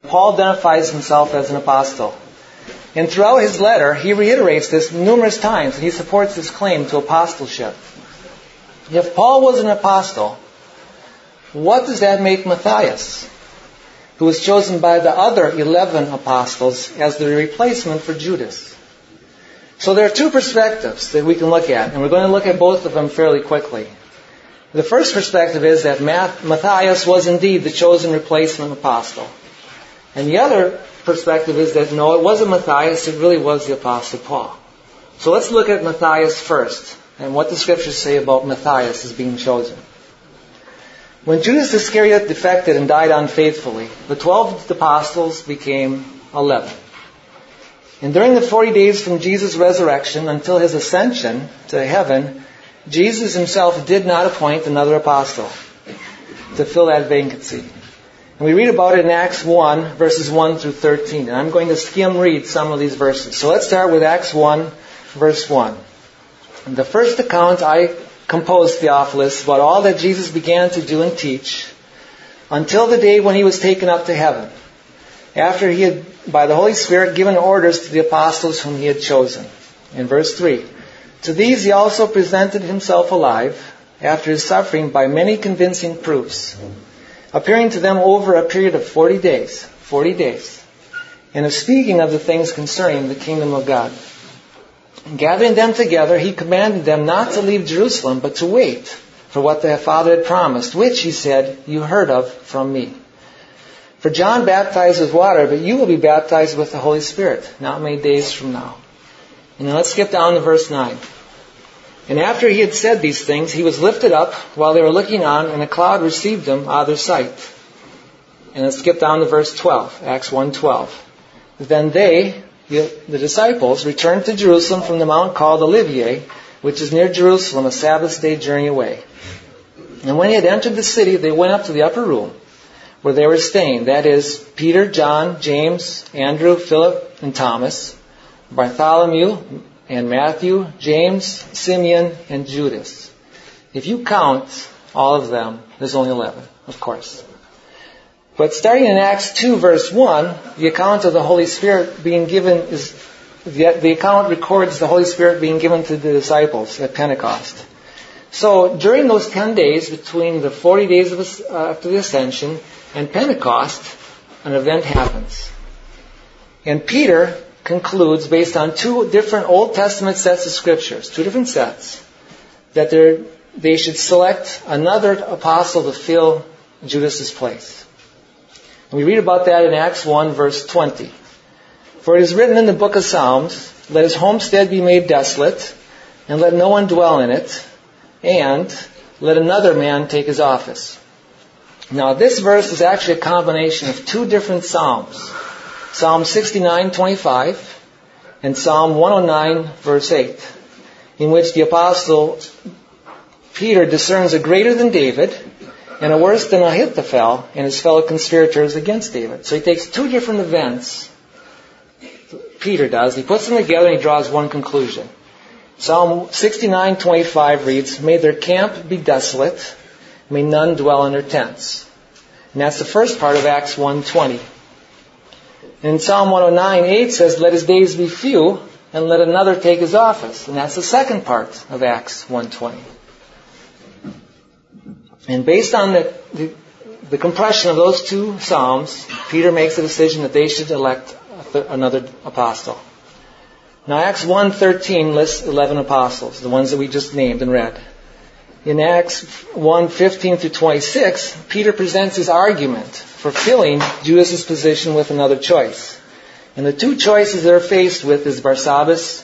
Paul identifies himself as an apostle. And throughout his letter, he reiterates this numerous times, and he supports his claim to apostleship. If Paul was an apostle, what does that make Matthias, who was chosen by the other 11 apostles as the replacement for Judas? So there are two perspectives that we can look at, and we're going to look at both of them fairly quickly. The first perspective is that Matthias was indeed the chosen replacement apostle. And the other perspective is that no, it wasn't Matthias, it really was the apostle Paul. So let's look at Matthias first, and what the scriptures say about Matthias as being chosen. When Judas Iscariot defected and died unfaithfully, the 12 apostles became 11. And during the 40 days from Jesus' resurrection until his ascension to heaven, Jesus himself did not appoint another apostle to fill that vacancy. And we read about it in Acts 1, verses 1 through 13. And I'm going to skim read some of these verses. So let's start with Acts 1, verse 1. In the first account I composed, Theophilus, about all that Jesus began to do and teach until the day when he was taken up to heaven, after he had, by the Holy Spirit, given orders to the apostles whom he had chosen. In verse 3, to these he also presented himself alive, after his suffering by many convincing proofs, appearing to them over a period of 40 days, and of speaking of the things concerning the kingdom of God. And gathering them together, he commanded them not to leave Jerusalem, but to wait for what their Father had promised, which, he said, you heard of from me. For John baptized with water, but you will be baptized with the Holy Spirit, not many days from now. And then let's skip down to verse 9. And after he had said these things, he was lifted up while they were looking on, and a cloud received him out of their sight. And let's skip down to verse 12, Acts 1:12. Then they, the disciples, returned to Jerusalem from the mount called Olivet, which is near Jerusalem, a Sabbath day journey away. And when he had entered the city, they went up to the upper room where they were staying. That is, Peter, John, James, Andrew, Philip, and Thomas, Bartholomew, and Matthew, James, Simeon, and Judas. If you count all of them, there's only 11, of course. But starting in Acts 2, verse 1, the account of the Holy Spirit being given is, the account records the Holy Spirit being given to the disciples at Pentecost. So during those 10 days, between the 40 days after the Ascension and Pentecost, an event happens. And Peter concludes, based on two different Old Testament sets of scriptures, two different sets, that they should select another apostle to fill Judas's place. And we read about that in Acts 1, verse 20. For it is written in the book of Psalms, let his homestead be made desolate, and let no one dwell in it, and let another man take his office. Now this verse is actually a combination of two different Psalms. Psalm 69:25 and Psalm 109, verse 8, in which the apostle Peter discerns a greater than David and a worse than Ahithophel and his fellow conspirators against David. So he takes two different events, Peter does, he puts them together and he draws one conclusion. Psalm 69:25 reads, may their camp be desolate, may none dwell in their tents. And that's the first part of Acts 1:20. And Psalm 109:8 says, let his days be few, and let another take his office. And that's the second part of Acts 1:20. And based on the compression of those two Psalms, Peter makes a decision that they should elect another apostle. Now Acts 1:13 lists 11 apostles, the ones that we just named and read. In Acts 1:15 through 26, Peter presents his argument for filling Judas' position with another choice. And the two choices they're faced with is Barsabbas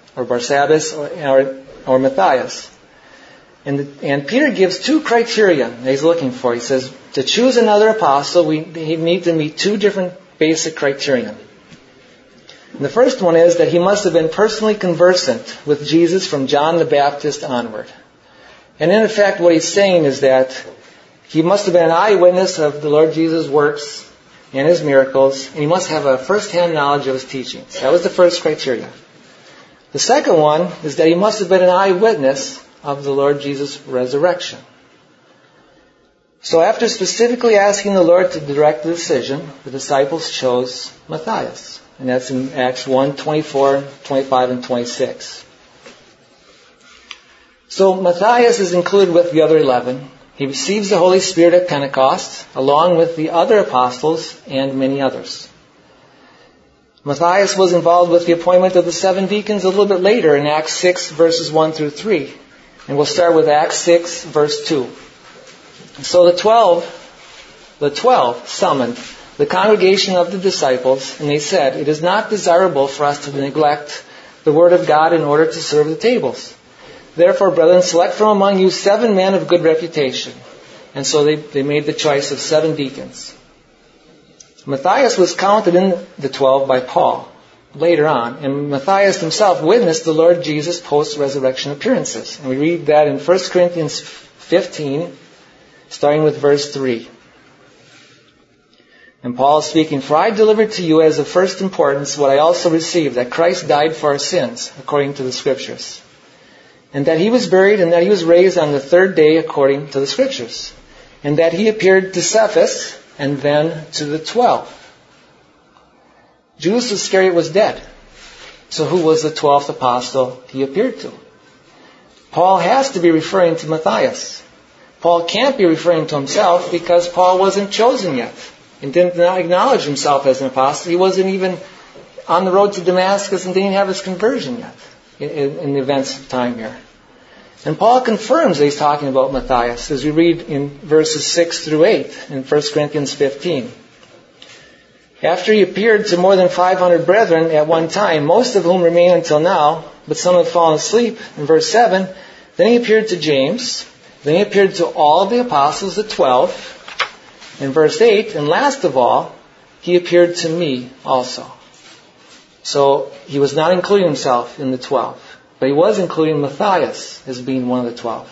or Matthias. And Peter gives two criteria that he's looking for. He says, to choose another apostle, we need to meet two different basic criteria. And the first one is that he must have been personally conversant with Jesus from John the Baptist onward. And in effect, what he's saying is that he must have been an eyewitness of the Lord Jesus' works and his miracles, and he must have a first-hand knowledge of his teachings. That was the first criteria. The second one is that he must have been an eyewitness of the Lord Jesus' resurrection. So after specifically asking the Lord to direct the decision, the disciples chose Matthias. And that's in Acts 1, 24, 25, and 26. So Matthias is included with the other 11. He receives the Holy Spirit at Pentecost, along with the other apostles and many others. Matthias was involved with the appointment of the 7 deacons a little bit later in Acts 6, verses 1 through 3. And we'll start with Acts 6, verse 2. So the 12 summoned the congregation of the disciples, and they said, "It is not desirable for us to neglect the word of God in order to serve the tables. Therefore, brethren, select from among you 7 men of good reputation." And so they made the choice of 7 deacons. Matthias was counted in the 12 by Paul later on, and Matthias himself witnessed the Lord Jesus' post-resurrection appearances. And we read that in 1 Corinthians 15, starting with verse 3. And Paul is speaking, "For I delivered to you as of first importance what I also received, that Christ died for our sins, according to the Scriptures. And that He was buried, and that He was raised on the 3rd day, according to the Scriptures. And that He appeared to Cephas, and then to the 12. Judas Iscariot was dead. So who was the 12th apostle He appeared to? Paul has to be referring to Matthias. Paul can't be referring to himself because Paul wasn't chosen yet and did not acknowledge himself as an apostle. He wasn't even on the road to Damascus and didn't have his conversion yet in the events of time here. And Paul confirms that he's talking about Matthias as we read in verses 6 through 8 in 1 Corinthians 15. After he appeared to more than 500 brethren at one time, most of whom remain until now, but some have fallen asleep, in verse 7, then he appeared to James. Then he appeared to all of the apostles, the 12, in verse 8. And last of all, he appeared to me also. So he was not including himself in the 12. But he was including Matthias as being one of the 12.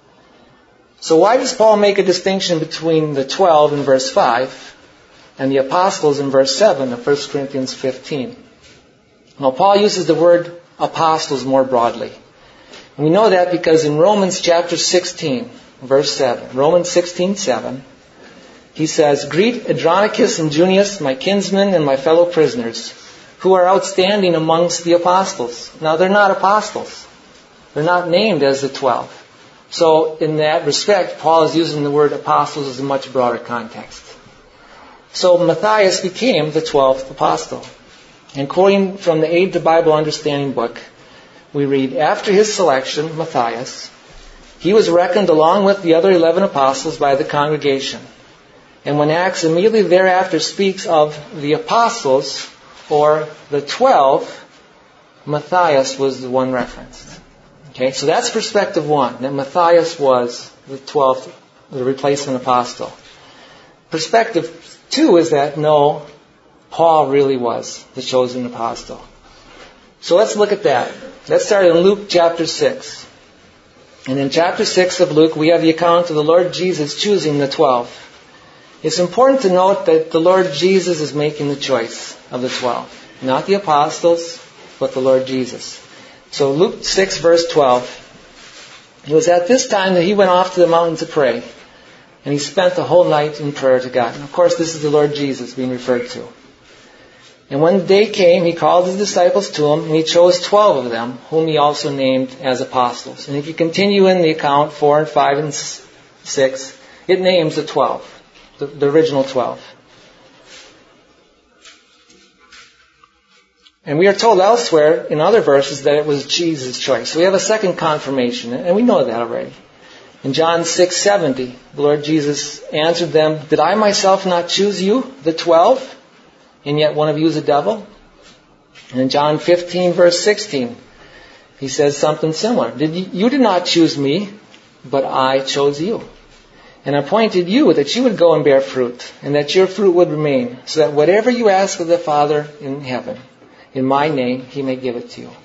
So why does Paul make a distinction between the 12 in verse 5 and the apostles in verse 7 of 1 Corinthians 15? Now Paul uses the word apostles more broadly. And we know that because in Romans chapter 16, verse 7, Romans 16:7, he says, "Greet Andronicus and Junius, my kinsmen and my fellow prisoners, who are outstanding amongst the apostles." Now they're not apostles. They're not named as the 12. So in that respect, Paul is using the word apostles as a much broader context. So Matthias became the 12th apostle. And quoting from the Aid to Bible Understanding book, we read, "After his selection, Matthias, he was reckoned along with the other 11 apostles by the congregation. And when Acts immediately thereafter speaks of the apostles, or the 12, Matthias was the one referenced." Okay, so that's perspective 1, that Matthias was the 12th, the replacement apostle. Perspective 2 is that no, Paul really was the chosen apostle. So let's look at that. Let's start in Luke chapter 6. And in chapter 6 of Luke, we have the account of the Lord Jesus choosing the 12. It's important to note that the Lord Jesus is making the choice of the 12. Not the apostles, but the Lord Jesus. So Luke 6 verse 12. It was at this time that he went off to the mountain to pray. And he spent the whole night in prayer to God. And of course, this is the Lord Jesus being referred to. And when the day came, he called his disciples to him, and he chose 12 of them, whom he also named as apostles. And if you continue in the account, 4 and 5 and 6, it names the 12, the original 12. And we are told elsewhere in other verses that it was Jesus' choice. So we have a second confirmation, and we know that already. In John 6:70, the Lord Jesus answered them, "Did I myself not choose you, the 12? And yet one of you is a devil?" And in John 15, verse 16, he says something similar. You did not choose me, but I chose you. And appointed you that you would go and bear fruit, and that your fruit would remain, so that whatever you ask of the Father in heaven, in my name, He may give it to you.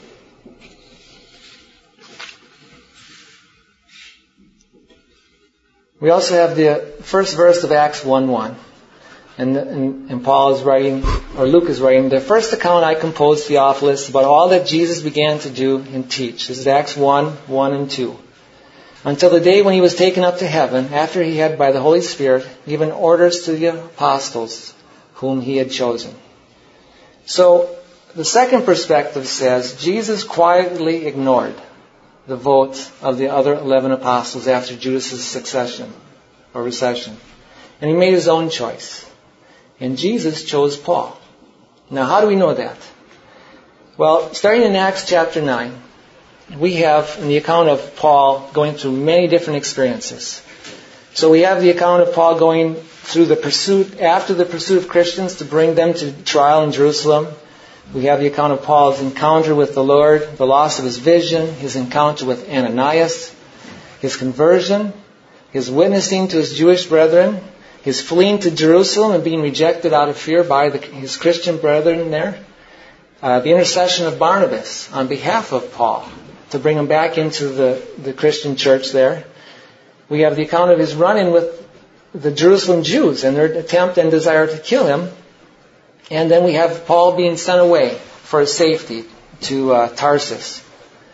We also have the first verse of Acts 1:1. And Paul is writing, or Luke is writing, "The first account I composed, Theophilus, about all that Jesus began to do and teach." This is Acts 1:1 and 2. until the day when he was taken up to heaven, after he had, by the Holy Spirit, given orders to the apostles whom he had chosen. So, the second perspective says Jesus quietly ignored the vote of the other 11 apostles after Judas' succession or recession. And he made his own choice. And Jesus chose Paul. Now, how do we know that? Well, starting in Acts chapter 9, we have in the account of Paul going through many different experiences. So we have the account of Paul going through the pursuit, after the pursuit of Christians to bring them to trial in Jerusalem. We have the account of Paul's encounter with the Lord, the loss of his vision, his encounter with Ananias, his conversion, his witnessing to his Jewish brethren, his fleeing to Jerusalem and being rejected out of fear by his Christian brethren there, the intercession of Barnabas on behalf of Paul to bring him back into the Christian church there. We have the account of his run-in with the Jerusalem Jews and their attempt and desire to kill him. And then we have Paul being sent away for his safety to Tarsus.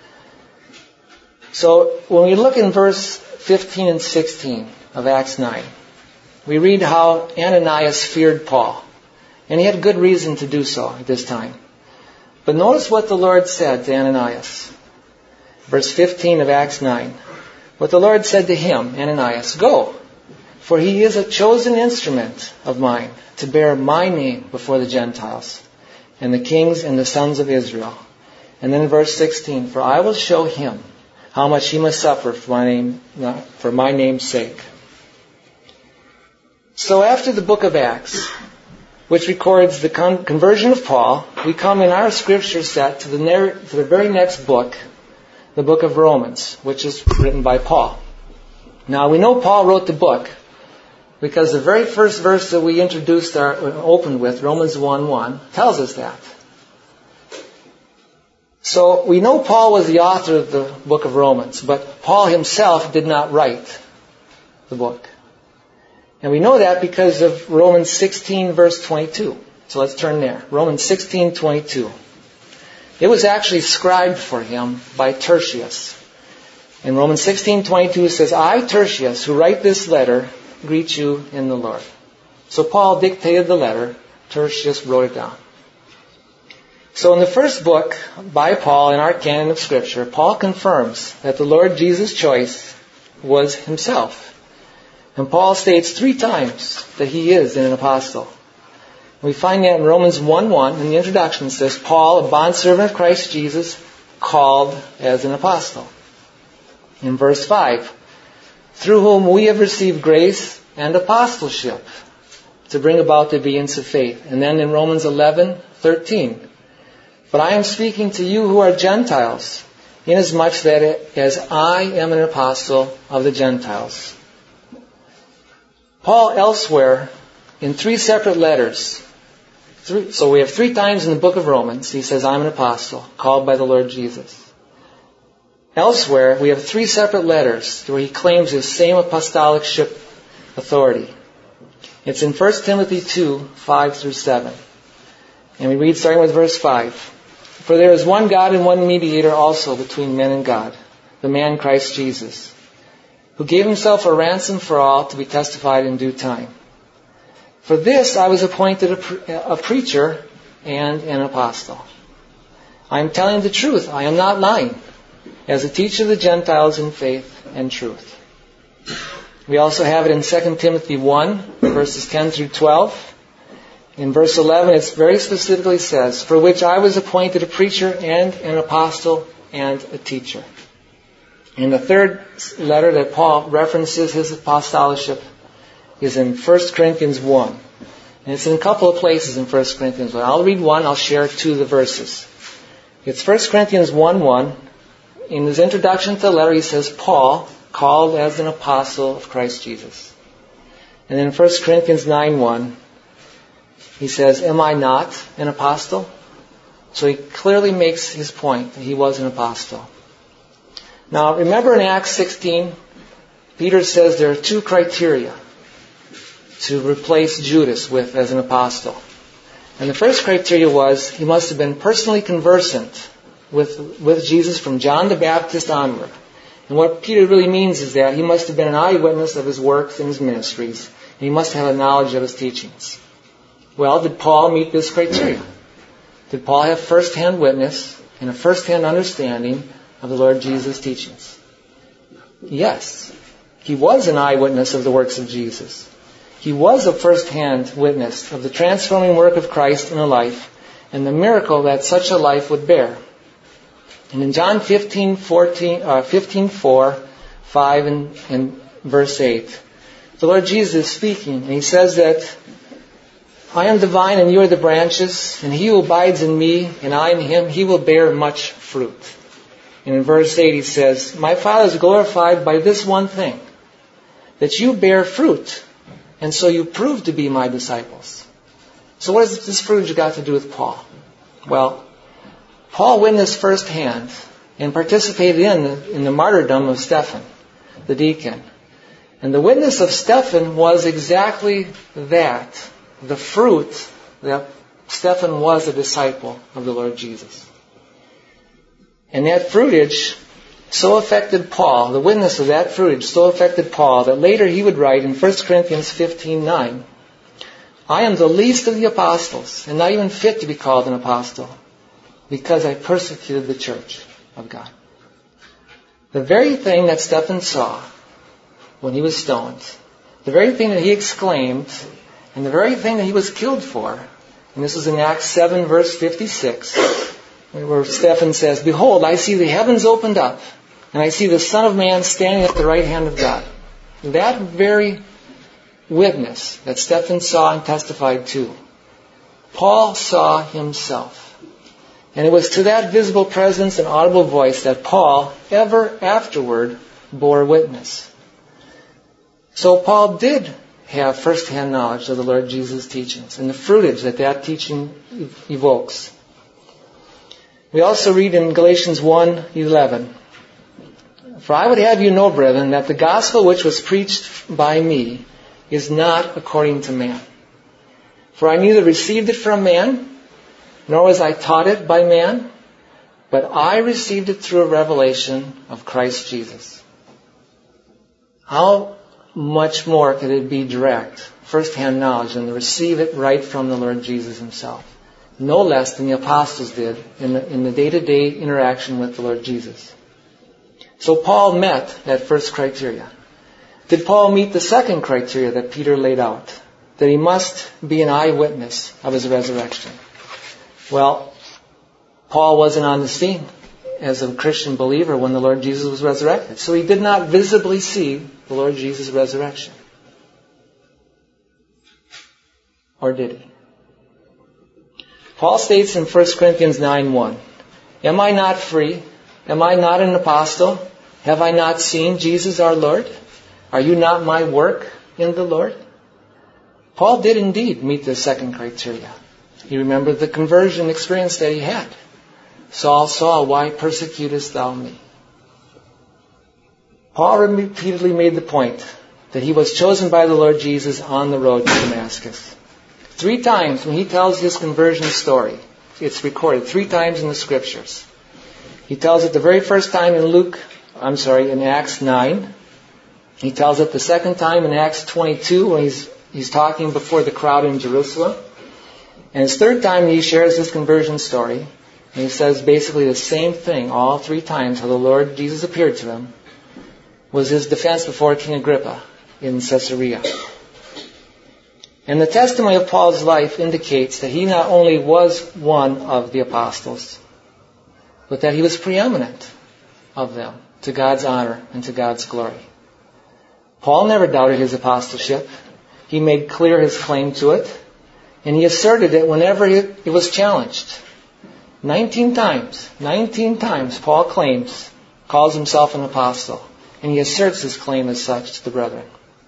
So when we look in verse 15 and 16 of Acts 9, we read how Ananias feared Paul. And he had good reason to do so at this time. But notice what the Lord said to Ananias. Verse 15 of Acts 9. What the Lord said to him, Ananias, "Go, for he is a chosen instrument of mine to bear my name before the Gentiles and the kings and the sons of Israel." And then verse 16, "For I will show him how much he must suffer for my name's sake." So after the book of Acts, which records the conversion of Paul, we come in our scripture set to the very next book, the book of Romans, which is written by Paul. Now we know Paul wrote the book because the very first verse that we opened with, Romans 1:1, tells us that. So we know Paul was the author of the book of Romans, but Paul himself did not write the book. And we know that because of Romans 16 verse 22. So let's turn there. Romans 16:22. It was actually scribed for him by Tertius. In Romans 16:22 it says, "I, Tertius, who write this letter, greet you in the Lord." So Paul dictated the letter. Tertius wrote it down. So in the first book by Paul in our canon of Scripture, Paul confirms that the Lord Jesus' choice was himself. And Paul states 3 times that he is an apostle. We find that in Romans 1:1, in the introduction, it says, "Paul, a bondservant of Christ Jesus, called as an apostle." In verse 5, "Through whom we have received grace and apostleship to bring about the obedience of faith." And then in Romans 11:13, "But I am speaking to you who are Gentiles, inasmuch that as I am an apostle of the Gentiles." Paul elsewhere, in 3 separate letters, so we have 3 times in the book of Romans, he says, "I'm an apostle, called by the Lord Jesus." Elsewhere, we have 3 separate letters where he claims his same apostolicship authority. It's in 1 Timothy 2:5-7. And we read starting with verse 5. "For there is one God and one mediator also between men and God, the man Christ Jesus, who gave himself a ransom for all to be testified in due time. For this I was appointed a preacher and an apostle. I am telling the truth, I am not lying, as a teacher of the Gentiles in faith and truth." We also have it in 2 Timothy 1, verses 10-12. In verse 11, it very specifically says, "For which I was appointed a preacher and an apostle and a teacher." And the third letter that Paul references his apostoleship is in 1 Corinthians 1. And it's in a couple of places in 1 Corinthians 1. I'll read one, I'll share 2 of the verses. It's 1 Corinthians 1:1. In his introduction to the letter, he says, "Paul, called as an apostle of Christ Jesus." And in 1 Corinthians 9:1, he says, "Am I not an apostle?" So he clearly makes his point that he was an apostle. Now, remember in Acts 16, Peter says there are 2 criteria to replace Judas with as an apostle. And the first criteria was he must have been personally conversant with Jesus from John the Baptist onward. And what Peter really means is that he must have been an eyewitness of his works and his ministries, and he must have a knowledge of his teachings. Well, did Paul meet this criteria? Did Paul have first-hand witness and a first-hand understanding of the Lord Jesus' teachings? Yes. He was an eyewitness of the works of Jesus. He was a first-hand witness of the transforming work of Christ in a life and the miracle that such a life would bear. And in John 15:4, 5, and verse 8, the Lord Jesus is speaking, and He says that, I am the vine and you are the branches, and he who abides in me and I in him, he will bear much fruit. And in verse 8 He says, my Father is glorified by this one thing, that you bear fruit, and so you prove to be my disciples. So what has this fruit got to do with Paul? Well, Paul witnessed firsthand and participated in the martyrdom of Stephen, the deacon. And the witness of Stephen was exactly that, the fruit that Stephen was a disciple of the Lord Jesus. And that fruitage so affected Paul, the witness of that fruitage so affected Paul, that later he would write in 1 Corinthians 15:9, I am the least of the apostles, and not even fit to be called an apostle, because I persecuted the church of God. The very thing that Stephen saw when he was stoned, the very thing that he exclaimed, and the very thing that he was killed for, and this is in Acts 7 verse 56, where Stephen says, behold, I see the heavens opened up, and I see the Son of Man standing at the right hand of God. That very witness that Stephen saw and testified to, Paul saw himself. And it was to that visible presence and audible voice that Paul ever afterward bore witness. So Paul did have first-hand knowledge of the Lord Jesus' teachings and the fruitage that teaching evokes. We also read in Galatians 1:11, for I would have you know, brethren, that the gospel which was preached by me is not according to man. For I neither received it from man, nor was I taught it by man, but I received it through a revelation of Christ Jesus. How much more could it be direct, first-hand knowledge, than to receive it right from the Lord Jesus Himself? No less than the apostles did in the day-to-day interaction with the Lord Jesus. So Paul met that first criteria. Did Paul meet the second criteria that Peter laid out? That he must be an eyewitness of his resurrection. Well, Paul wasn't on the scene as a Christian believer when the Lord Jesus was resurrected. So he did not visibly see the Lord Jesus' resurrection. Or did he? Paul states in 1 Corinthians 9:1, am I not free? Am I not an apostle? Have I not seen Jesus our Lord? Are you not my work in the Lord? Paul did indeed meet the second criteria. He remembered the conversion experience that he had. Saul, Saul, why persecutest thou me? Paul repeatedly made the point that he was chosen by the Lord Jesus on the road to Damascus. 3 times when he tells his conversion story, it's recorded 3 times in the Scriptures. He tells it the very first time in Acts 9. He tells it the second time in Acts 22 when he's talking before the crowd in Jerusalem. And his third time he shares his conversion story. And he says basically the same thing all 3 times, how the Lord Jesus appeared to him, was his defense before King Agrippa in Caesarea. And the testimony of Paul's life indicates that he not only was one of the apostles, but that he was preeminent of them to God's honor and to God's glory. Paul never doubted his apostleship. He made clear his claim to it, and he asserted it whenever it was challenged. 19 times Paul calls himself an apostle, and he asserts his claim as such to the brethren.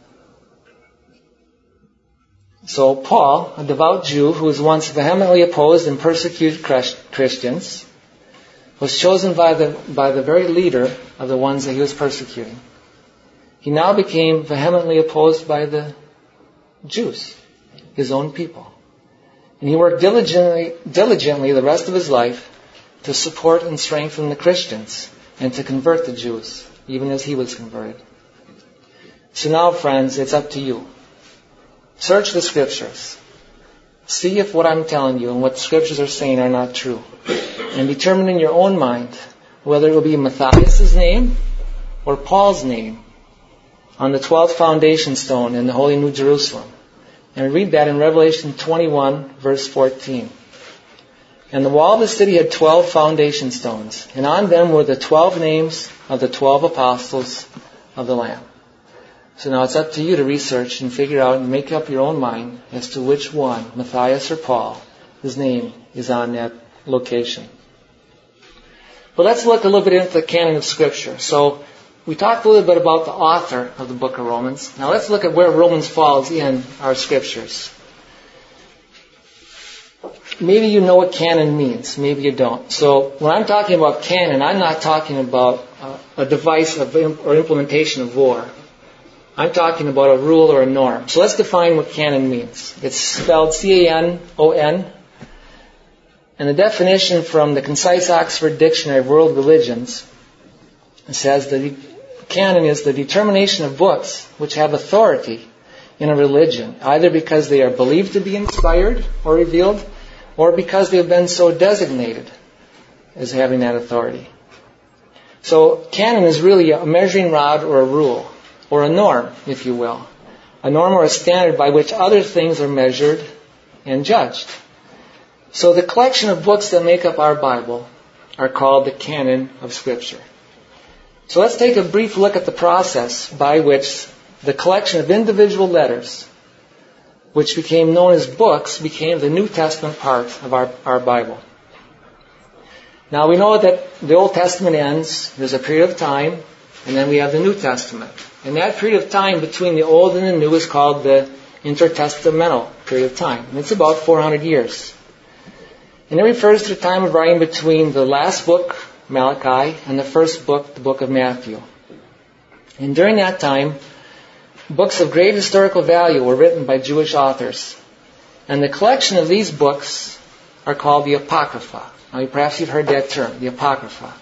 So Paul, a devout Jew who was once vehemently opposed and persecuted Christians, was chosen by the very leader of the ones that he was persecuting. He now became vehemently opposed by the Jews, his own people. And he worked diligently the rest of his life to support and strengthen the Christians and to convert the Jews even as he was converted. So now, friends, it's up to you. Search the Scriptures. See if what I'm telling you and what the Scriptures are saying are not true. And determine in your own mind whether it will be Matthias' name or Paul's name on the 12th foundation stone in the Holy New Jerusalem. And read that in Revelation 21, verse 14. And the wall of the city had 12 foundation stones, and on them were the 12 names of the 12 apostles of the Lamb. So now it's up to you to research and figure out and make up your own mind as to which one, Matthias or Paul, his name is on that location. But let's look a little bit into the canon of Scripture. So we talked a little bit about the author of the book of Romans. Now let's look at where Romans falls in our Scriptures. Maybe you know what canon means. Maybe you don't. So when I'm talking about canon, I'm not talking about a device or implementation of war. I'm talking about a rule or a norm. So let's define what canon means. It's spelled C-A-N-O-N. And the definition from the Concise Oxford Dictionary of World Religions says that canon is the determination of books which have authority in a religion, either because they are believed to be inspired or revealed, or because they've been so designated as having that authority. So canon is really a measuring rod or a rule, or a norm, if you will. A norm or a standard by which other things are measured and judged. So the collection of books that make up our Bible are called the canon of Scripture. So let's take a brief look at the process by which the collection of individual letters, which became known as books, became the New Testament part of our Bible. Now we know that the Old Testament ends, there's a period of time, and then we have the New Testament. And that period of time between the Old and the New is called the intertestamental period of time. And it's about 400 years. And it refers to the time of writing between the last book, Malachi, and the first book, the book of Matthew. And during that time, books of great historical value were written by Jewish authors. And the collection of these books are called the Apocrypha. Now, perhaps you've heard that term, the Apocrypha.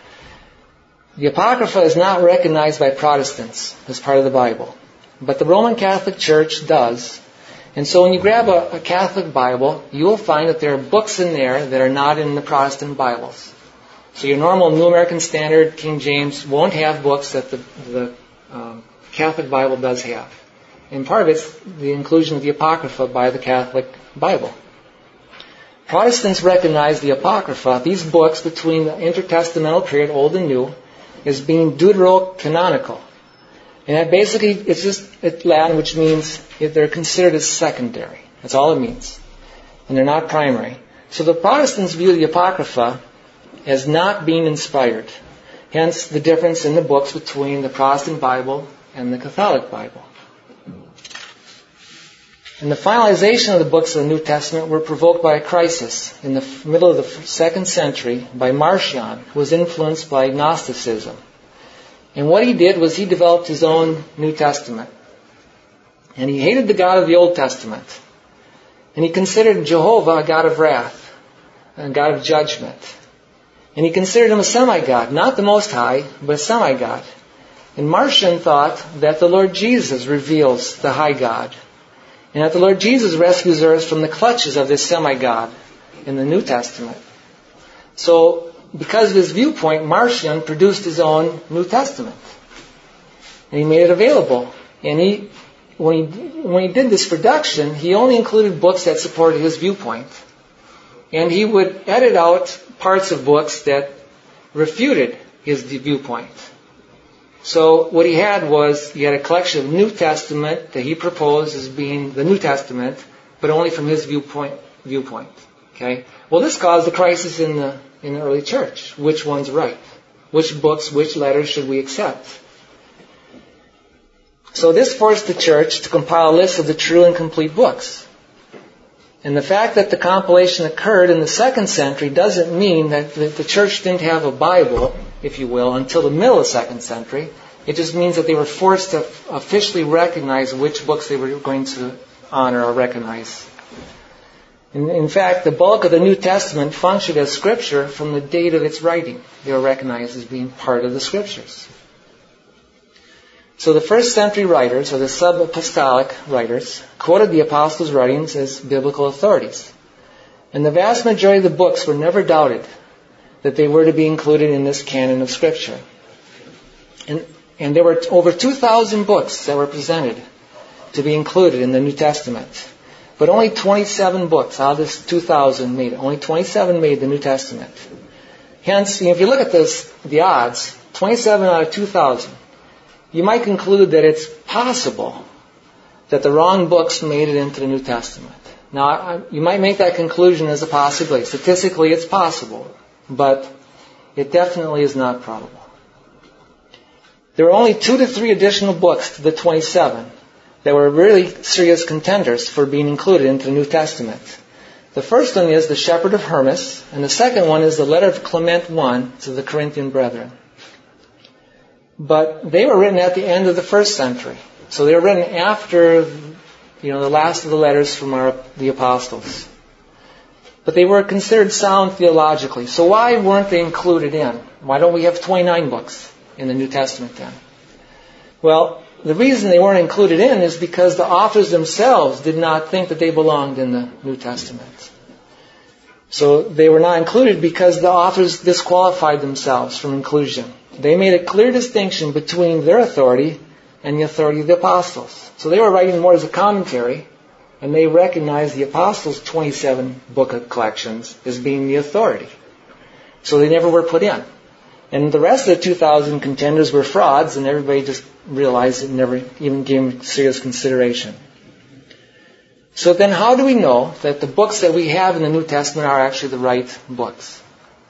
The Apocrypha is not recognized by Protestants as part of the Bible, but the Roman Catholic Church does. And so when you grab a Catholic Bible, you will find that there are books in there that are not in the Protestant Bibles. So your normal New American Standard, King James, won't have books that the Catholic Bible does have. And part of it's the inclusion of the Apocrypha by the Catholic Bible. Protestants recognize the Apocrypha, these books between the intertestamental period, Old and New, as being deuterocanonical. And that basically, it's just Latin, which means they're considered as secondary. That's all it means. And they're not primary. So the Protestants view the Apocrypha as not being inspired. Hence the difference in the books between the Protestant Bible and the Catholic Bible. And the finalization of the books of the New Testament were provoked by a crisis in the middle of the 2nd century by Marcion, who was influenced by Gnosticism. And what he did was he developed his own New Testament. And he hated the God of the Old Testament. And he considered Jehovah a God of wrath, a God of judgment. And he considered him a semi-God, not the Most High, but a semi-God. And Marcion thought that the Lord Jesus reveals the high God, and that the Lord Jesus rescues us from the clutches of this semi-God in the New Testament. So, because of his viewpoint, Marcion produced his own New Testament. And he made it available. And when he did this production, he only included books that supported his viewpoint. And he would edit out parts of books that refuted his viewpoint. So what he had a collection of New Testament that he proposed as being the New Testament, but only from his viewpoint. Okay? Well, this caused a crisis in the early church. Which one's right? Which books, which letters should we accept? So this forced the church to compile a list of the true and complete books. And the fact that the compilation occurred in the 2nd century doesn't mean that the church didn't have a Bible, if you will, until the middle of the 2nd century. It just means that they were forced to officially recognize which books they were going to honor or recognize. In fact, the bulk of the New Testament functioned as Scripture from the date of its writing. They were recognized as being part of the Scriptures. So the first century writers, or the sub-apostolic writers, quoted the apostles' writings as biblical authorities. And the vast majority of the books were never doubted that they were to be included in this canon of Scripture. And there were over 2,000 books that were presented to be included in the New Testament. But only 27 books out of this 2,000 made it. Only 27 made the New Testament. Hence, if you look at the odds, 27 out of 2,000, you might conclude that it's possible that the wrong books made it into the New Testament. Now, you might make that conclusion as a possibility. Statistically, it's possible, but it definitely is not probable. There were only 2 to 3 additional books to the 27 that were really serious contenders for being included into the New Testament. The first one is the Shepherd of Hermas, and the second one is the letter of Clement I to the Corinthian brethren. But they were written at the end of the first century. So they were written after, the last of the letters from the apostles. But they were considered sound theologically. So why weren't they included in? Why don't we have 29 books in the New Testament then? Well, the reason they weren't included in is because the authors themselves did not think that they belonged in the New Testament. So they were not included because the authors disqualified themselves from inclusion. They made a clear distinction between their authority and the authority of the apostles. So they were writing more as a commentary, and they recognized the apostles' 27 book collections as being the authority. So they never were put in. And the rest of the 2,000 contenders were frauds, and everybody just realized it and never even gave them serious consideration. So then how do we know that the books that we have in the New Testament are actually the right books?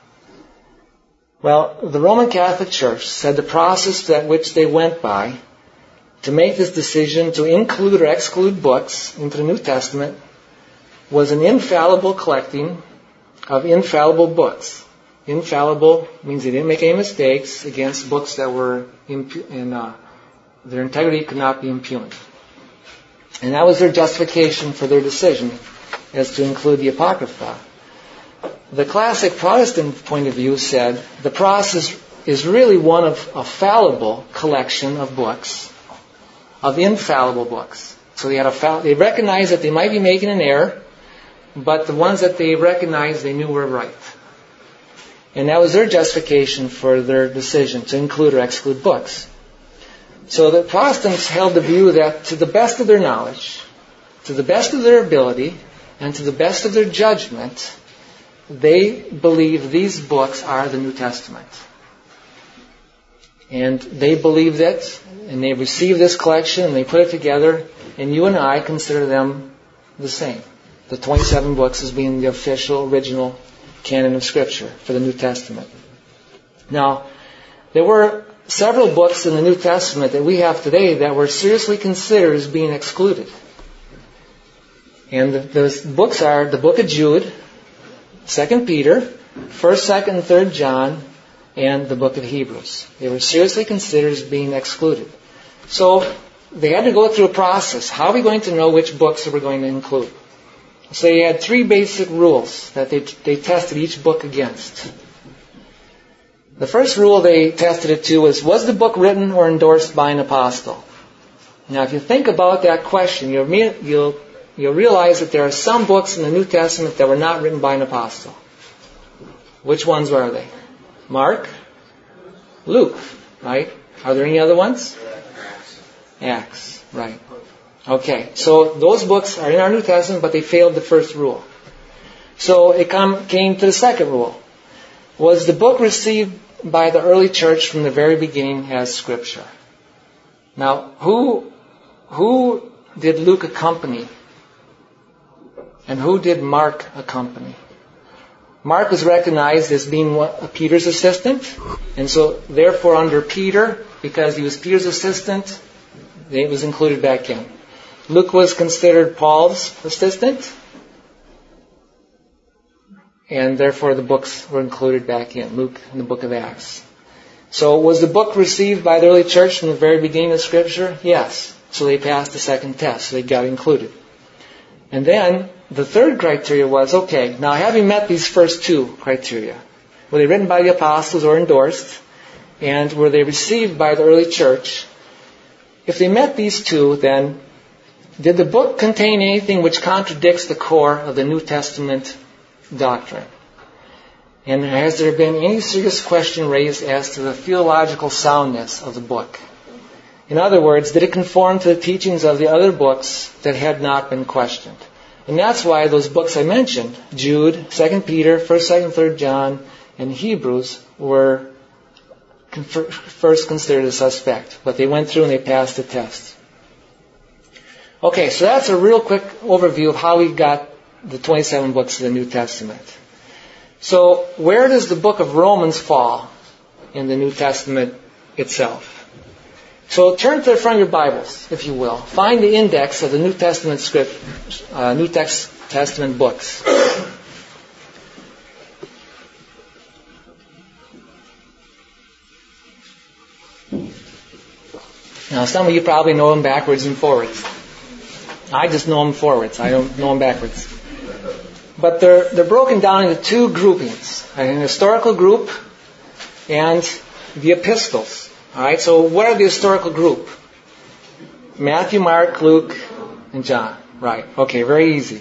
Well, the Roman Catholic Church said the process that which they went by to make this decision to include or exclude books into the New Testament was an infallible collecting of infallible books. Infallible means they didn't make any mistakes against books that were their integrity could not be impugned. And that was their justification for their decision as to include the Apocrypha. The classic Protestant point of view said the process is really one of a fallible collection of books, of infallible books. So they recognized that they might be making an error, but the ones that they recognized they knew were right. And that was their justification for their decision to include or exclude books. So the Protestants held the view that to the best of their knowledge, to the best of their ability, and to the best of their judgment, they believe these books are the New Testament. And they believed it, and they received this collection, and they put it together, and you and I consider them the same. The 27 books as being the official, original canon of Scripture for the New Testament. Now, there were several books in the New Testament that we have today that were seriously considered as being excluded. And those books are the book of Jude, 2 Peter, 1st, 2nd, and 3rd John, and the book of Hebrews. They were seriously considered as being excluded. So they had to go through a process. How are we going to know which books that we're going to include? So they had 3 basic rules that they tested each book against. The first rule they tested it to was the book written or endorsed by an apostle? Now, if you think about that question, you'll realize that there are some books in the New Testament that were not written by an apostle. Which ones are they? Mark, Luke, right? Are there any other ones? Acts, right. Okay, so those books are in our New Testament, but they failed the first rule. So it came to the second rule. Was the book received by the early church from the very beginning as Scripture? Now, who did Luke accompany? And who did Mark accompany? Mark was recognized as being Peter's assistant. And so, therefore, under Peter, because he was Peter's assistant, it was included back in. Luke was considered Paul's assistant. And therefore, the books were included back in. Luke and the book of Acts. So, was the book received by the early church from the very beginning of Scripture? Yes. So they passed the second test. So they got included. And then, the third criteria was, okay, now having met these first 2 criteria, were they written by the apostles or endorsed? And were they received by the early church? if they met these two, then did the book contain anything which contradicts the core of the New Testament doctrine? And has there been any serious question raised as to the theological soundness of the book? In other words, did it conform to the teachings of the other books that had not been questioned? And that's why those books I mentioned, Jude, 2 Peter, 1st, 2nd, 3rd John, and Hebrews, were first considered a suspect. But they went through and they passed the test. Okay, so that's a real quick overview of how we got the 27 books of the New Testament. So, where does the book of Romans fall in the New Testament itself? So, turn to the front of your Bibles, if you will. Find the index of the New Testament New Testament books. Now, some of you probably know them backwards and forwards. I just know them forwards. I don't know them backwards. But they're broken down into two groupings. An historical group and the epistles. Alright, so what are the historical group? Matthew, Mark, Luke, and John. Right, okay, very easy.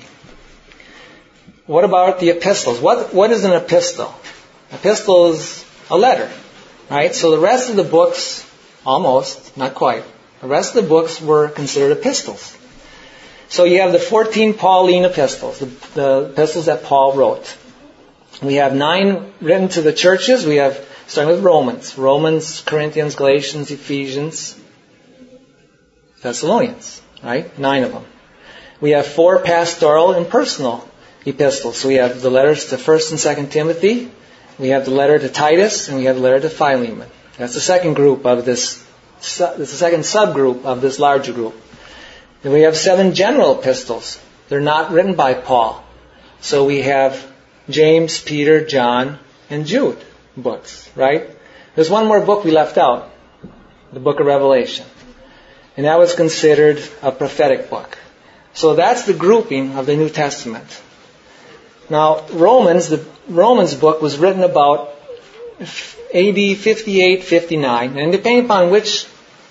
What about the epistles? What is an epistle? Epistle is a letter. Right, so the rest of the books, almost, not quite, the rest of the books were considered epistles. So you have the 14 Pauline epistles, the epistles that Paul wrote. We have 9 written to the churches. We have, starting with Romans, Corinthians, Galatians, Ephesians, Thessalonians, right? 9 of them. We have 4 pastoral and personal epistles. So we have the letters to 1st and 2nd Timothy. We have the letter to Titus, and we have the letter to Philemon. That's the second group of this, the second subgroup of this larger group. Then we have 7 general epistles. They're not written by Paul. So we have James, Peter, John, and Jude books, right? There's one more book we left out, the book of Revelation. And that was considered a prophetic book. So that's the grouping of the New Testament. Now, the Romans book was written about AD 58, 59. And depending upon which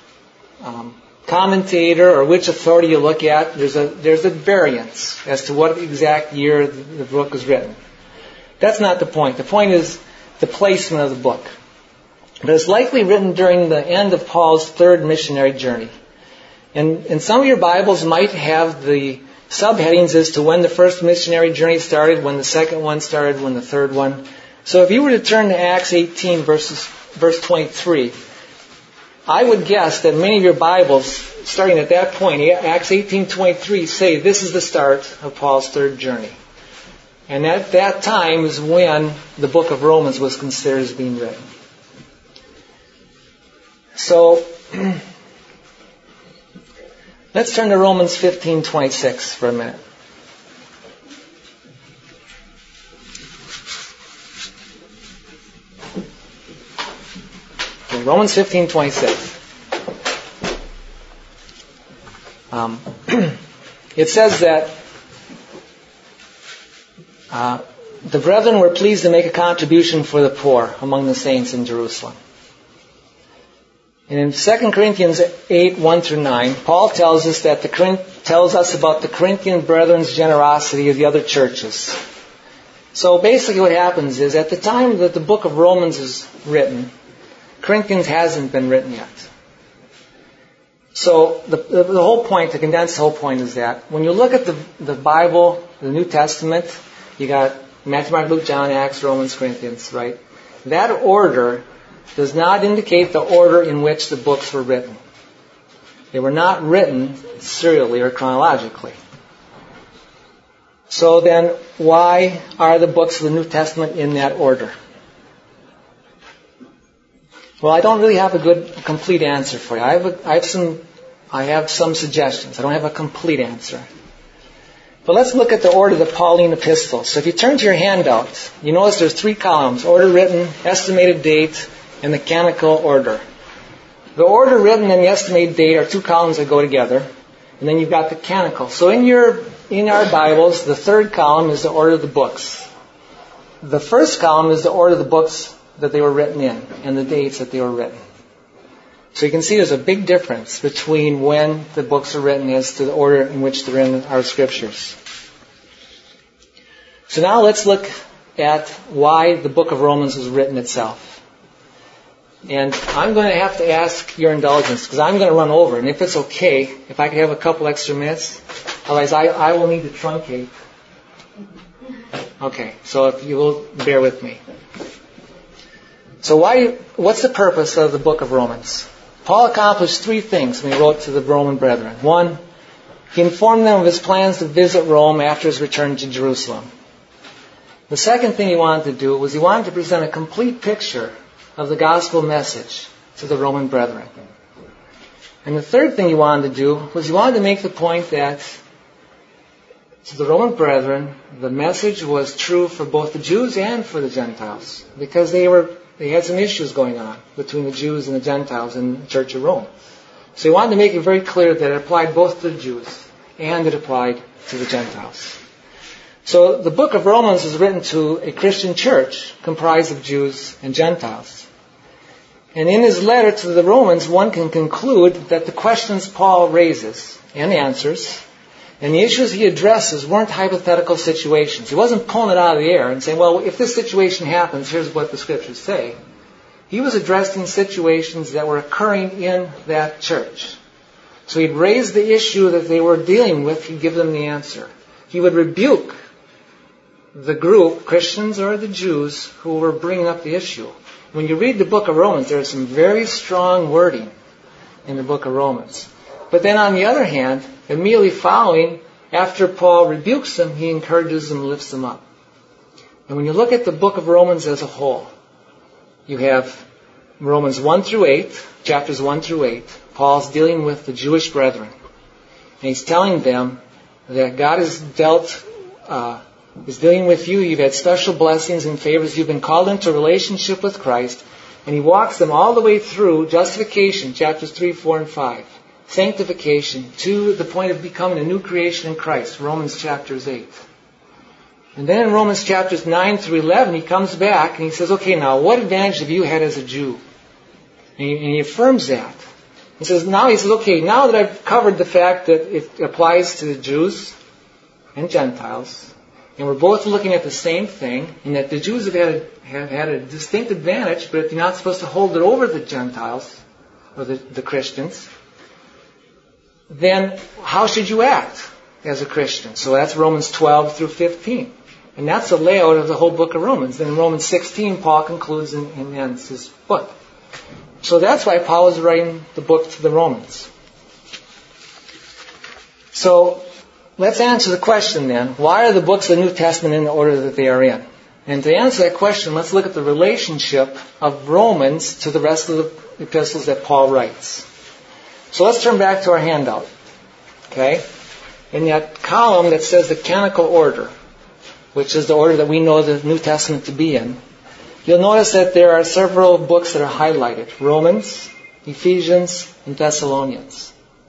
commentator or which authority you look at, there's a variance as to what exact year the book was written. That's not the point. The point is the placement of the book. But it's likely written during the end of Paul's 3rd missionary journey. And some of your Bibles might have the subheadings as to when the first missionary journey started, when the second one started, when the third one. So if you were to turn to Acts 18 verse 23, I would guess that many of your Bibles, starting at that point, Acts 18:23, say this is the start of Paul's 3rd journey. And at that time is when the book of Romans was considered as being written. So, let's turn to Romans 15:26 for a minute. Okay, Romans 15:26. It says that the brethren were pleased to make a contribution for the poor among the saints in Jerusalem. And in 2 Corinthians 8, 1-9, Paul tells us about the Corinthian brethren's generosity of the other churches. So basically what happens is, at the time that the book of Romans is written, Corinthians hasn't been written yet. So the whole point, to condense the whole point, is that when you look at the Bible, the New Testament, you got Matthew, Mark, Luke, John, Acts, Romans, Corinthians, right? That order does not indicate the order in which the books were written. They were not written serially or chronologically. So then, why are the books of the New Testament in that order? Well, I don't really have a complete answer for you. I have some suggestions. I don't have a complete answer. But let's look at the order of the Pauline epistles. So if you turn to your handout, you notice there's 3 columns: order written, estimated date, and the canonical order. The order written and the estimated date are 2 columns that go together. And then you've got the canonical. So in our Bibles, the 3rd column is the order of the books. The 1st column is the order of the books that they were written in and the dates that they were written. So you can see there's a big difference between when the books are written as to the order in which they're in our scriptures. So now let's look at why the book of Romans was written itself. And I'm going to have to ask your indulgence because I'm going to run over. And if it's okay, if I could have a couple extra minutes, otherwise I will need to truncate. Okay, so if you will bear with me. So what's the purpose of the book of Romans? Paul accomplished three things when he wrote to the Roman brethren. One, he informed them of his plans to visit Rome after his return to Jerusalem. The second thing he wanted to do was he wanted to present a complete picture of the gospel message to the Roman brethren. And the third thing he wanted to do was he wanted to make the point that to the Roman brethren, the message was true for both the Jews and for the Gentiles, because they had some issues going on between the Jews and the Gentiles in the Church of Rome. So he wanted to make it very clear that it applied both to the Jews and it applied to the Gentiles. So the book of Romans is written to a Christian church comprised of Jews and Gentiles. And in his letter to the Romans, one can conclude that the questions Paul raises and answers and the issues he addresses weren't hypothetical situations. He wasn't pulling it out of the air and saying, well, if this situation happens, here's what the scriptures say. He was addressing situations that were occurring in that church. So he'd raise the issue that they were dealing with, he'd give them the answer. He would rebuke the group, Christians or the Jews, who were bringing up the issue. When you read the book of Romans, there's some very strong wording in the book of Romans. But then on the other hand, immediately following, after Paul rebukes them, he encourages them and lifts them up. And when you look at the book of Romans as a whole, you have Romans 1 through 8, chapters 1 through 8. Paul's dealing with the Jewish brethren. And he's telling them that God has is dealing with you. You've had special blessings and favors. You've been called into a relationship with Christ. And he walks them all the way through justification, chapters 3, 4, and 5. Sanctification, to the point of becoming a new creation in Christ, Romans chapters 8. And then in Romans chapters 9 through 11, he comes back and he says, okay, now what advantage have you had as a Jew? And he affirms that. He says, okay, now that I've covered the fact that it applies to the Jews and Gentiles, and we're both looking at the same thing, and that the Jews have had a distinct advantage, but you're not supposed to hold it over the Gentiles, or the Christians, then how should you act as a Christian? So that's Romans 12 through 15. And that's the layout of the whole book of Romans. Then in Romans 16, Paul concludes and ends his book. So that's why Paul is writing the book to the Romans. So let's answer the question then. Why are the books of the New Testament in the order that they are in? And to answer that question, let's look at the relationship of Romans to the rest of the epistles that Paul writes. So let's turn back to our handout. Okay? In that column that says the canonical order, which is the order that we know the New Testament to be in, you'll notice that there are several books that are highlighted. Romans, Ephesians, and Thessalonians.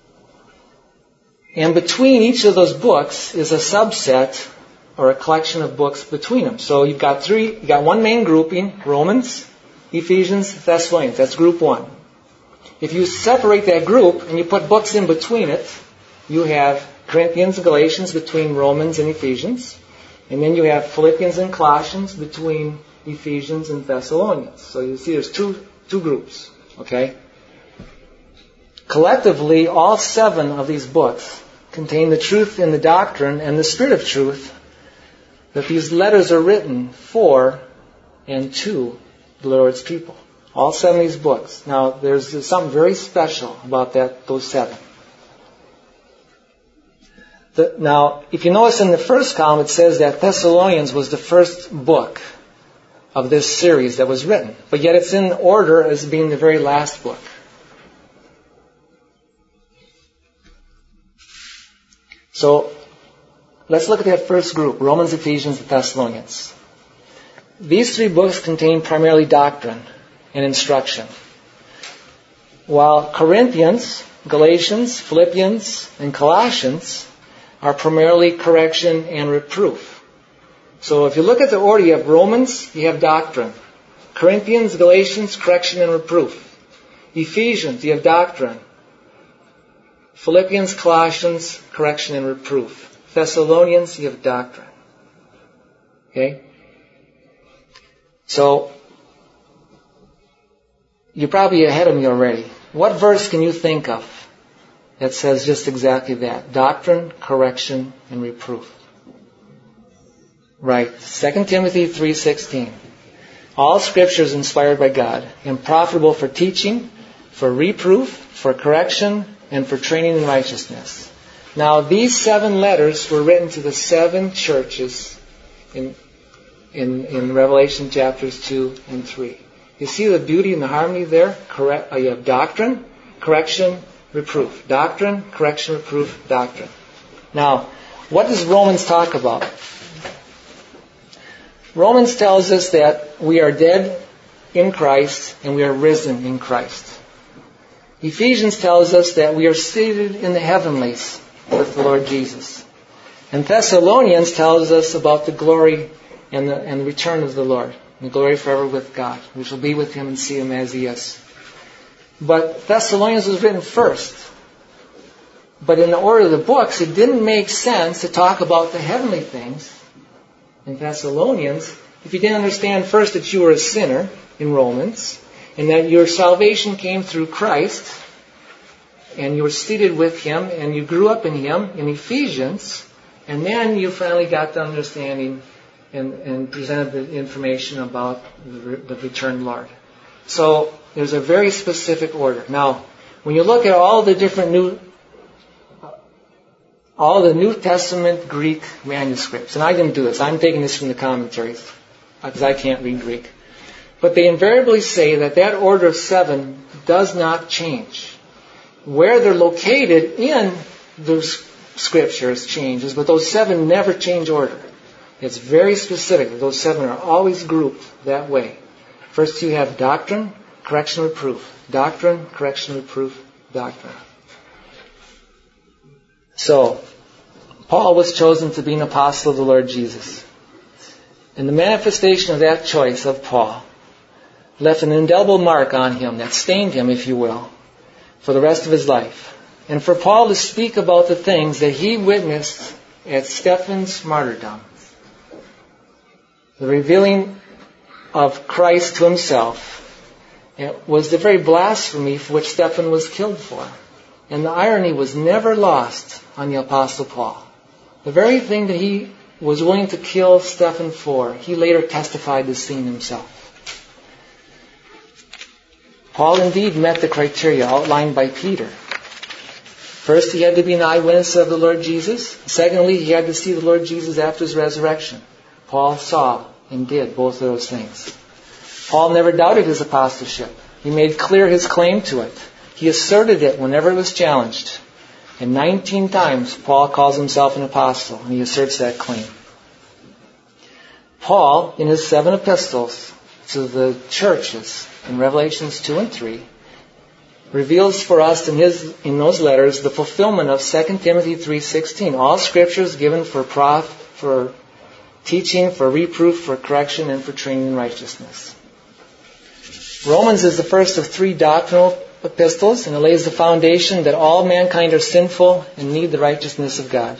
And between each of those books is a subset or a collection of books between them. So you've got one main grouping, Romans, Ephesians, Thessalonians. That's group one. If you separate that group and you put books in between it, you have Corinthians and Galatians between Romans and Ephesians. And then you have Philippians and Colossians between Ephesians and Thessalonians. So you see there's two groups. Okay? Collectively, all 7 of these books contain the truth in the doctrine and the spirit of truth that these letters are written for and to the Lord's people. All 7 of these books. Now, there's something very special about those 7. Now, if you notice in the first column, it says that Thessalonians was the first book of this series that was written. But yet it's in order as being the very last book. So, let's look at that first group, Romans, Ephesians, and Thessalonians. These 3 books contain primarily doctrine and instruction. While Corinthians, Galatians, Philippians, and Colossians are primarily correction and reproof. So if you look at the order, you have Romans, you have doctrine. Corinthians, Galatians, correction and reproof. Ephesians, you have doctrine. Philippians, Colossians, correction and reproof. Thessalonians, you have doctrine. Okay? So, you're probably ahead of me already. What verse can you think of that says just exactly that? Doctrine, correction, and reproof. Right. 2 Timothy 3:16. All Scripture is inspired by God and profitable for teaching, for reproof, for correction, and for training in righteousness. Now, these 7 letters were written to the 7 churches in Revelation chapters 2 and 3. You see the beauty and the harmony there? You have doctrine, correction, reproof. Doctrine, correction, reproof, doctrine. Now, what does Romans talk about? Romans tells us that we are dead in Christ and we are risen in Christ. Ephesians tells us that we are seated in the heavenlies with the Lord Jesus. And Thessalonians tells us about the glory and the return of the Lord. And glory forever with God. We shall be with Him and see Him as He is. But Thessalonians was written first. But in the order of the books, it didn't make sense to talk about the heavenly things in Thessalonians if you didn't understand first that you were a sinner in Romans, and that your salvation came through Christ, and you were seated with Him, and you grew up in Him in Ephesians, and then you finally got the understanding and presented the information about the returned Lord. So there's a very specific order. Now, when you look at all the New Testament Greek manuscripts, and I didn't do this, I'm taking this from the commentaries, because I can't read Greek. But they invariably say that order of 7 does not change. Where they're located in the Scriptures changes, but those 7 never change order. It's very specific. Those 7 are always grouped that way. First you have doctrine, correction, reproof. Doctrine, correction, reproof, doctrine. So, Paul was chosen to be an apostle of the Lord Jesus. And the manifestation of that choice of Paul left an indelible mark on him that stained him, if you will, for the rest of his life. And for Paul to speak about the things that he witnessed at Stephen's martyrdom, the revealing of Christ to himself, it was the very blasphemy for which Stephen was killed for. And the irony was never lost on the Apostle Paul. The very thing that he was willing to kill Stephen for, he later testified to seeing himself. Paul indeed met the criteria outlined by Peter. First, he had to be an eyewitness of the Lord Jesus. Secondly, he had to see the Lord Jesus after His resurrection. Paul saw and did both of those things. Paul never doubted his apostleship. He made clear his claim to it. He asserted it whenever it was challenged. And 19 times Paul calls himself an apostle, and he asserts that claim. Paul, in his 7 epistles to the churches in Revelations 2 and 3, reveals for us in those letters the fulfillment of 2 Timothy 3:16. All Scripture is given for teaching, for reproof, for correction, and for training in righteousness. Romans is the first of 3 doctrinal epistles, and it lays the foundation that all mankind are sinful and need the righteousness of God.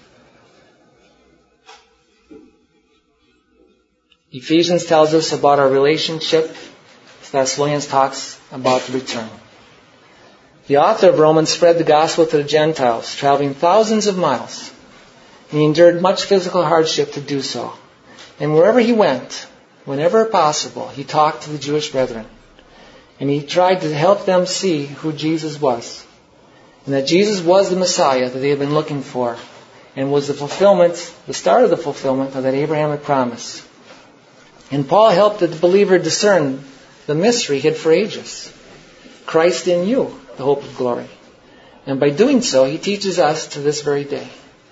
Ephesians tells us about our relationship. Thessalonians talks about the return. The author of Romans spread the gospel to the Gentiles, traveling thousands of miles. And he endured much physical hardship to do so. And wherever he went, whenever possible, he talked to the Jewish brethren. And he tried to help them see who Jesus was. And that Jesus was the Messiah that they had been looking for. And was the fulfillment, the start of the fulfillment of that Abrahamic promise. And Paul helped the believer discern the mystery hid for ages. Christ in you, the hope of glory. And by doing so, he teaches us to this very day.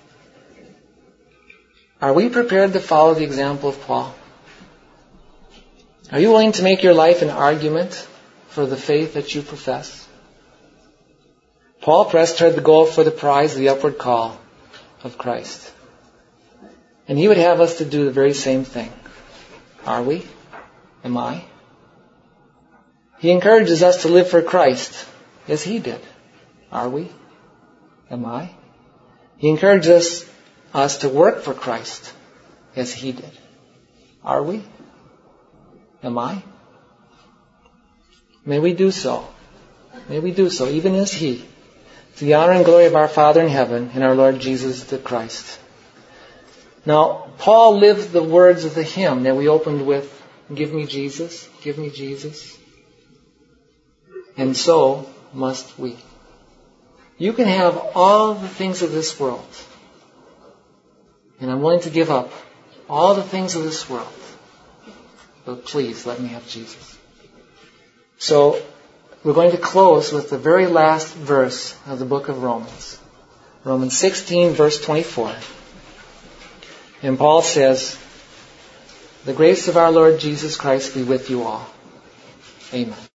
Are we prepared to follow the example of Paul? Are you willing to make your life an argument for the faith that you profess? Paul pressed toward the goal for the prize of the upward call of Christ. And he would have us to do the very same thing. Are we? Am I? He encourages us to live for Christ as He did. Are we? Am I? He encourages us to work for Christ as He did. Are we? Am I? May we do so. May we do so, even as He, to the honor and glory of our Father in heaven and our Lord Jesus the Christ. Now, Paul lived the words of the hymn that we opened with, "Give me Jesus, give me Jesus." And so must we. You can have all the things of this world, and I'm willing to give up all the things of this world, but please let me have Jesus. So, we're going to close with the very last verse of the book of Romans. Romans 16, verse 24. And Paul says, "The grace of our Lord Jesus Christ be with you all." Amen.